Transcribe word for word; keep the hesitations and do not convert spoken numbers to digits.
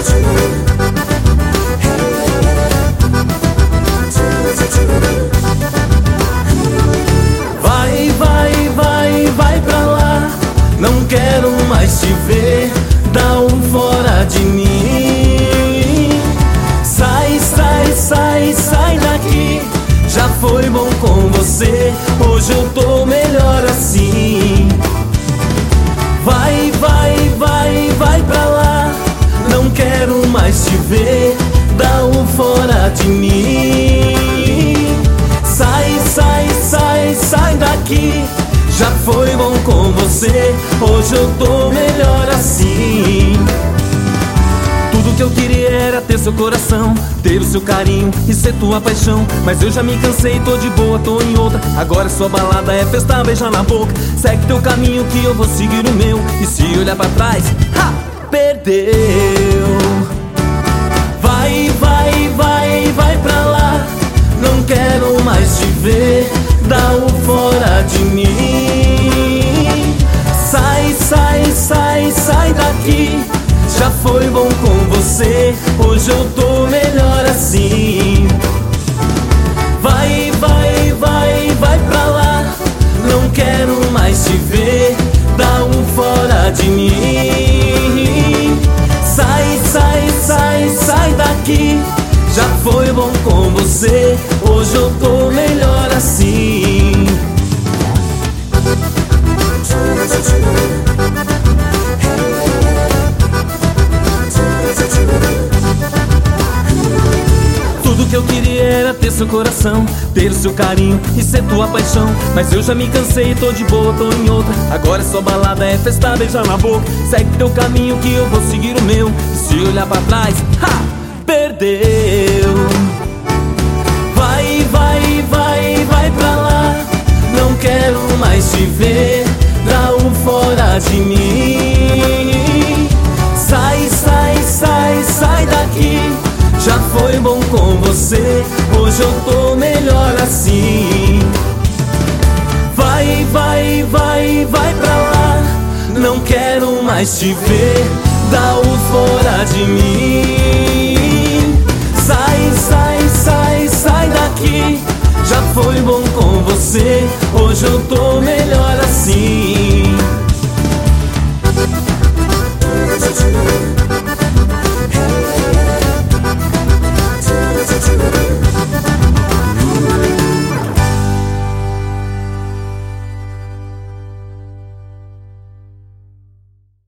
Vai, vai, vai, vai pra lá. Não quero mais te ver. Dá um fora de mim. Sai, sai, sai, sai daqui. Já foi bom com você, hoje eu tô melhor assim. Vai, vai, vai, vai pra lá. Não quero mais te ver. Dá um fora de mim. Sai, sai, sai, sai daqui. Já foi bom com você, hoje eu tô melhor assim. Tudo que eu queria era ter seu coração, ter o seu carinho e ser tua paixão. Mas eu já me cansei, tô de boa, tô em outra. Agora sua balada é festa, beija na boca. Segue teu caminho que eu vou seguir o meu. E se olhar pra trás, ha! Perdeu. Vai, vai, vai, vai pra lá. Não quero mais te ver. Dá um fora de mim. Sai, sai, sai, sai daqui. Já foi bom com você, hoje eu tô melhor assim. Vai, vai, vai, vai pra lá. Não quero mais te ver. Dá um fora de mim. Sai, sai, sai, sai daqui. Já foi bom com você, hoje eu tô melhor assim. Tudo que eu queria era ter seu coração, ter o seu carinho e ser tua paixão. Mas eu já me cansei, tô de boa, tô em outra. Agora sua balada é festa, beija na boca. Segue teu caminho que eu vou seguir o meu. E se olhar pra trás, ha! Perdeu. Vai, vai, vai, vai pra lá. Não quero mais te ver. Dá um fora de mim. Sai, sai, sai, sai daqui. Já foi bom com você, hoje eu tô melhor assim. Vai, vai, vai, vai pra lá. Não quero mais te ver. Dá um fora de mim. Sai, sai, sai, sai daqui. Já foi bom com você, hoje eu tô melhor assim.